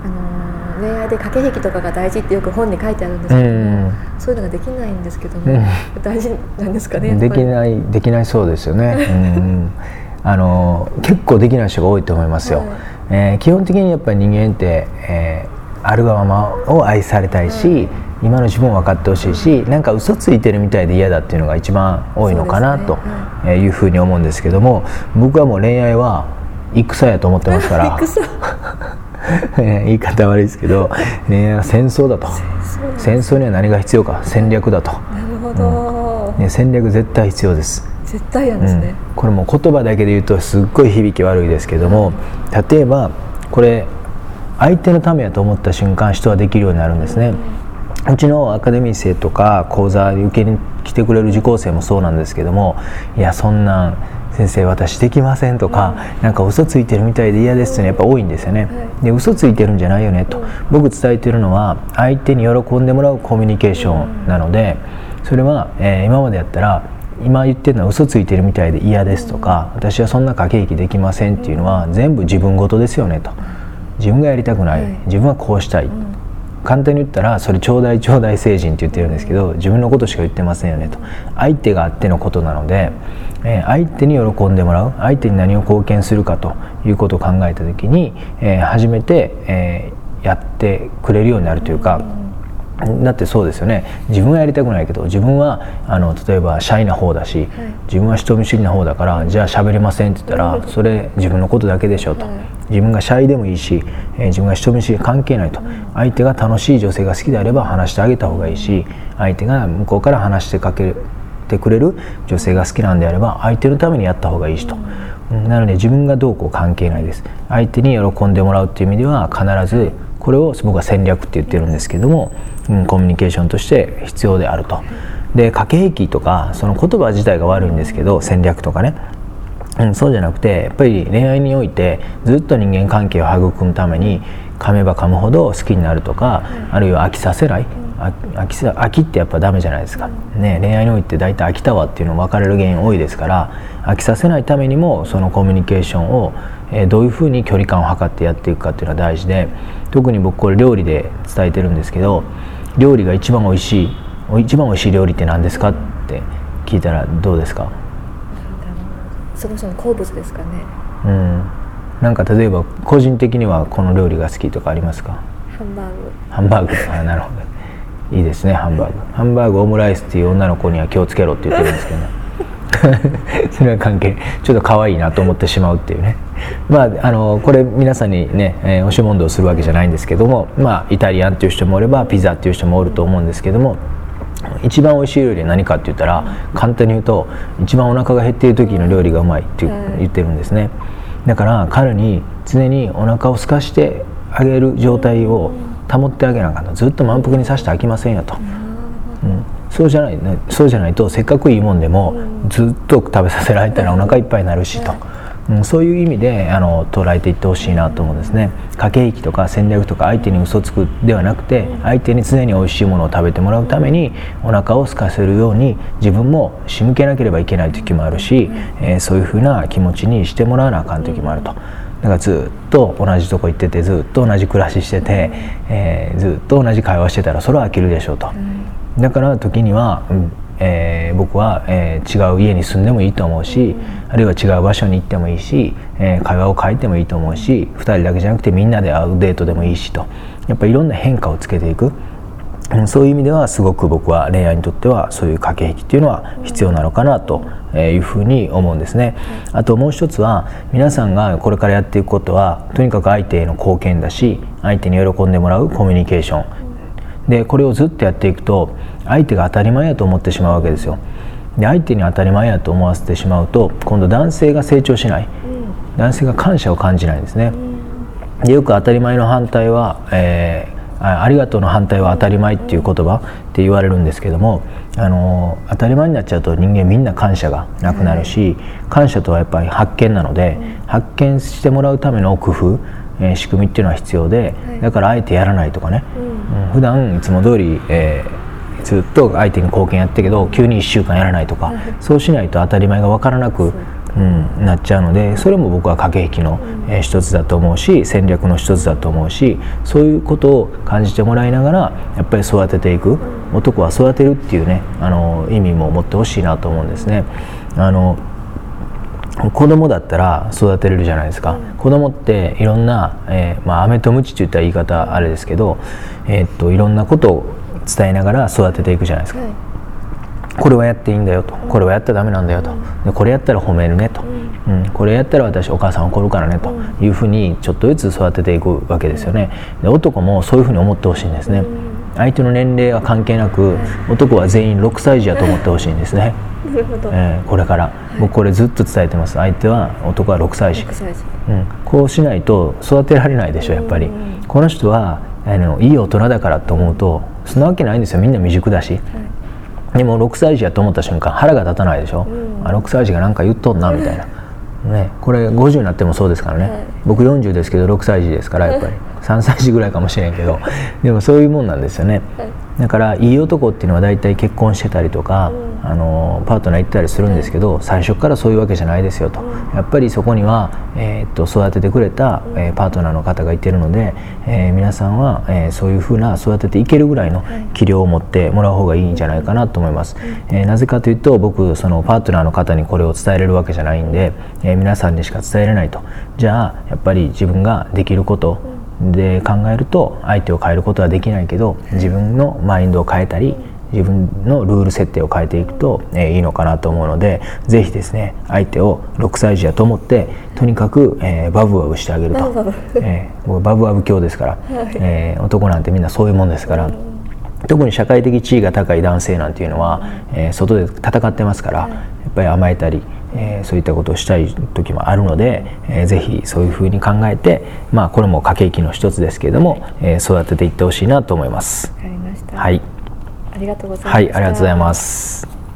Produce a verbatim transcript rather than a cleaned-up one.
あの恋愛で駆け引きとかが大事ってよく本に書いてあるんですけども、うん、そういうのができないんですけども、うん、大事なんですかね。 できないできないそうですよね、うん、あの結構できない人が多いと思いますよ、はい、えー、基本的にやっぱり人間って、えー、あるがままを愛されたいし、はい、今の自分を分かってほしいし、なんか嘘ついてるみたいで嫌だっていうのが一番多いのかなというふうに思うんですけども、僕はもう恋愛は戦やと思ってますから言い方悪いですけど、恋愛は戦争だと。戦争には何が必要か、戦略だと。なるほど、 うんね、戦略絶対必要です。 絶対なんですね、うん、 これも言葉だけで言うとすっごい響き悪いですけども、例えばこれ相手のためやと思った瞬間、人はできるようになるんですね。うちのアカデミー生とか講座に受けに来てくれる受講生もそうなんですけども、いやそんなん先生私できませんとか、なんか嘘ついてるみたいで嫌ですっていうのはやっぱ多いんですよね。で嘘ついてるんじゃないよねと、僕伝えてるのは相手に喜んでもらうコミュニケーションなので、それは、えー、今までやったら今言ってるのは嘘ついてるみたいで嫌ですとか、私はそんな駆け引きできませんっていうのは全部自分事ですよねと。自分がやりたくない、自分はこうしたい、簡単に言ったらそれちょうだいちょうだい成人って言ってるんですけど、自分のことしか言ってませんよねと。相手があってのことなので、えー、相手に喜んでもらう、相手に何を貢献するかということを考えた時に、えー、初めて、えー、やってくれるようになるというか、だってそうですよね。自分はやりたくないけど、自分はあの例えばシャイな方だし、はい、自分は人見知りな方だから、じゃあ喋れませんって言ったら、それ自分のことだけでしょと、はい、自分がシャイでもいいし、えー、自分が人見知り関係ないと、相手が楽しい女性が好きであれば話してあげた方がいいし、相手が向こうから話してかけてくれる女性が好きなんであれば相手のためにやった方がいいしと、うん、なので自分がどうこう関係ないです。相手に喜んでもらうっていう意味では必ずこれを僕は戦略って言ってるんですけども、うん、コミュニケーションとして必要であると。で駆け引きとかその言葉自体が悪いんですけど、戦略とかね、うん、そうじゃなくてやっぱり恋愛においてずっと人間関係を育むために噛めば噛むほど好きになるとか、あるいは飽きさせない、飽きさ飽きってやっぱダメじゃないですか、ね、恋愛において大体飽きたわっていうの別れる原因多いですから、飽きさせないためにもそのコミュニケーションを、えー、どういうふうに距離感を測ってやっていくかっていうのは大事で、特に僕これ料理で伝えてるんですけど、料理が一番おいしい一番おいしい料理って何ですかって聞いたらどうですか？ そもそも好物ですかね。 うん、なんか例えば個人的にはこの料理が好きとかありますか？ ハンバーグ。 ハンバーグ、あ、なるほど、いいですね。ハンバーグハンバーグオムライスっていう女の子には気をつけろって言ってるんですけどねそれは関係ちょっと可愛いなと思ってしまうっていうね。まああのこれ皆さんにね、えー、押し問答するわけじゃないんですけども、まあイタリアンっていう人もおればピザっていう人もおると思うんですけども、一番おいしい料理は何かって言ったら、簡単に言うと一番お腹が減っている時の料理がうまいって言ってるんですね。だから彼に常にお腹を空かしてあげる状態を保ってあげなかった。ずっと満腹にさせて飽きませんよと、うん、そうじゃないね、そうじゃないとせっかくいいもんでもずっと食べさせられたらお腹いっぱいになるしと、うん、そういう意味であの捉えていってほしいなと思うんですね。駆け引きとか戦略とか相手に嘘つくではなくて、相手に常に美味しいものを食べてもらうためにお腹を空かせるように自分も仕向けなければいけない時もあるし、えー、そういうふうな気持ちにしてもらわなあかん時もあると。だからずっと同じとこ行ってて、ずっと同じ暮らししてて、えー、ずっと同じ会話してたらそれは飽きるでしょうと。だから時には、うんえー、僕は、えー、違う家に住んでもいいと思うし、あるいは違う場所に行ってもいいし、えー、会話を変えてもいいと思うし、ふたりだけじゃなくてみんなで会うデートでもいいしと、やっぱりいろんな変化をつけていく、うん、そういう意味ではすごく僕は恋愛にとってはそういう駆け引きっていうのは必要なのかなというふうに思うんですね。あともう一つは、皆さんがこれからやっていくことはとにかく相手への貢献だし、相手に喜んでもらうコミュニケーションで、これをずっとやっていくと相手が当たり前やと思ってしまうわけですよ。で相手に当たり前やと思わせてしまうと、今度男性が成長しない、男性が感謝を感じないんですね。でよく当たり前の反対は、えーありがとうの反対は当たり前っていう言葉って言われるんですけども、あの当たり前になっちゃうと人間みんな感謝がなくなるし、感謝とはやっぱり発見なので、発見してもらうための工夫、えー、仕組みっていうのは必要で、だからあえてやらないとかね、うん、普段いつも通り、えー、ずっと相手に貢献やってるけど急にいっしゅうかんやらないとか、そうしないと当たり前が分からなくうん、なっちゃうので、それも僕は駆け引きの、えー、一つだと思うし、戦略の一つだと思うし、そういうことを感じてもらいながらやっぱり育てていく、男は育てるっていうね、あの意味も持ってほしいなと思うんですね。あの子供だったら育てれるじゃないですか、うん、子供っていろんな、えーまあ、飴と鞭って言ったら言い方あれですけど、えー、っといろんなことを伝えながら育てていくじゃないですか、はい、これはやっていいんだよと、うん、これはやったらダメなんだよと、うん、でこれやったら褒めるねと、うんうん、これやったら私お母さん怒るからねというふうにちょっとずつ育てていくわけですよね。で男もそういうふうに思ってほしいんですね。相手の年齢は関係なく、男は全員ろくさい児やと思ってほしいんですね。えー、これから僕これずっと伝えてます。相手は男はろくさい児、うん、こうしないと育てられないでしょ。やっぱりこの人はあのいい大人だからと思うとそんなわけないんですよ。みんな未熟だし、はい、でもろくさい児やと思った瞬間腹が立たないでしょ、うん、あろくさい児がなんか言っとんなみたいな、ね、これごじゅうになってもそうですからね、はい、僕よんじゅうですけどろくさい児ですから、やっぱりさんさい児ぐらいかもしれんけどでもそういうもんなんですよね、はい、だからいい男っていうのは大体結婚してたりとか、うん、あのパートナー行ったりするんですけど、最初からそういうわけじゃないですよと、うん、やっぱりそこには、えー、っと育ててくれた、えー、パートナーの方がいてるので、えー、皆さんは、えー、そういうふうな育てていけるぐらいの器量を持ってもらう方がいいんじゃないかなと思います、えー、なぜかというと僕そのパートナーの方にこれを伝えれるわけじゃないんで、えー、皆さんにしか伝えれないと。じゃあやっぱり自分ができることで考えると相手を変えることはできないけど、自分のマインドを変えたり自分のルール設定を変えていくと、えー、いいのかなと思うので、ぜひですね相手をろくさい児だと思ってとにかく、えー、バブバブしてあげると、えー、僕バブバブ教ですから、はい、えー、男なんてみんなそういうもんですから、特に社会的地位が高い男性なんていうのは、えー、外で戦ってますから、やっぱり甘えたり、えー、そういったことをしたい時もあるので、えー、ぜひそういうふうに考えて、まあこれも駆け引きの一つですけれども、えー、育てていってほしいなと思います。 わかりました。 はい。 ありがとうございます。 はい、ありがとうございます。